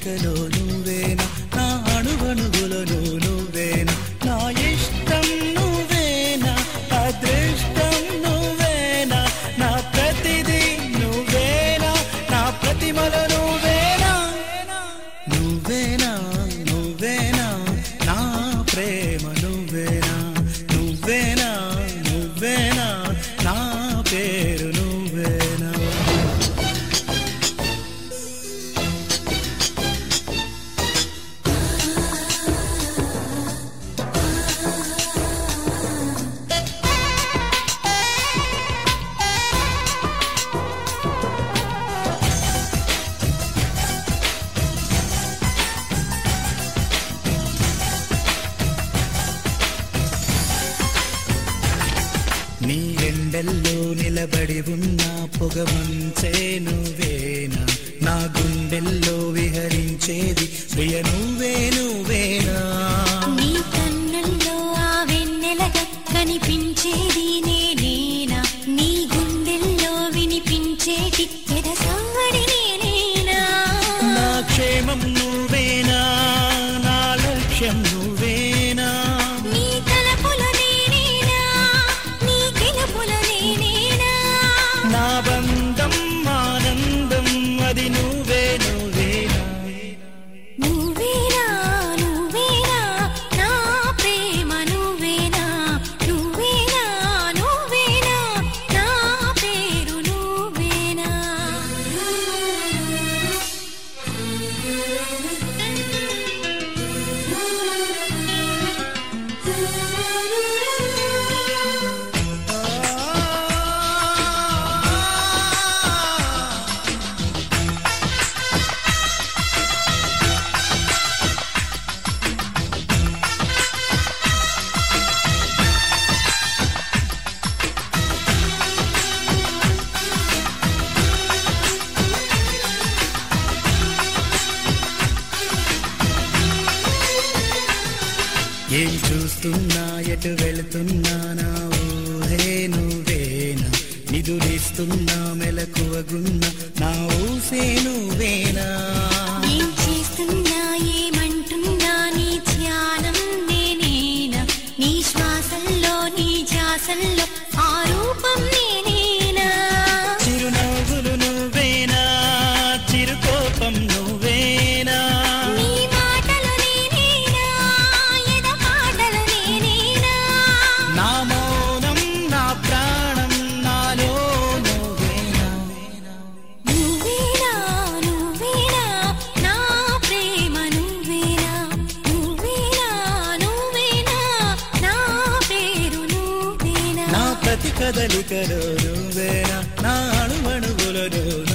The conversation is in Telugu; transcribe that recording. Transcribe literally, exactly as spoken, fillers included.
కదలికలో నువ్వేనా, నా అణువణువులలో నువ్వేనా, నా ఇష్టం నువ్వేనా, అదృష్టం నువ్వేనా, నా ప్రతిదీ నువ్వేనా, నా ప్రతిమలో నువ్వేనా, నువ్వేనా నువ్వేనా నా ప్రేమ నువ్వేనా, నువ్వేనా నువ్వేనా నా పేరు నువ్వేనా. నీ ఎండల్లో నిలబడి ఉన్న పొగమంచే నువ్వేనా, నా గుండెల్లో విహరించేది ప్రియ నువ్వే నువ్వేనా. నీ కన్నుల్లో ఆ వెన్నెలగా కనిపించేది నేనేనా, నీ గుండెల్లో వినిపించేటి ఎదసవ్వడి నేనేనా. నా క్షేమం నువ్వేనా, నా లక్ష్యం నువ్వేనా, నీ తలపుల నేనేనా, నీ గెలుపుల నేనేనా. నా బంధం ఆనందం అది నువ్వే నువ్వేనా. నువ్వేనా నువ్వేనా నా ప్రేమ నువ్వేనా, నువ్వేనా నువ్వేనా నా పేరు నువ్వేనా. ఏం చూస్తున్నా ఎటు వెళుతున్నా నా ఊహే నువ్వేనా, నిదురిస్తున్నా మెలకువగున్నా నా ఊసే నువ్వేనా. ఏం చేస్తున్నా ఏమంటున్నా నీ ధ్యానం నేనేనా, నీ శ్వాసల్లో నీ ధ్యాసల్లో ఆ రూపం నేనేనా. చిరునవ్వులు నువ్వేనా, చిరుకోపం నువ్వేనా, నీ మాటలు నేనేనా, ఎద పాటలు నేనేనా. నా మౌనం నా ప్రాణం నాలో నువ్వేనా. నువ్వేనా నువ్వేనా నా ప్రేమ నువ్వేనా, నువ్వేనా నువ్వేనా నా పేరు నువ్వేనా. నా ప్రతి కదలికలో నువ్వేనా, నా అణువణువులలో